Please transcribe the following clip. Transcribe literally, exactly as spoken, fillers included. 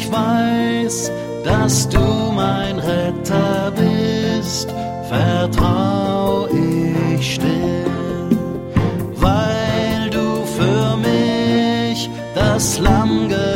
ich weiß, dass du mein Retter bist, vertrau ich still, weil du für mich das Lamm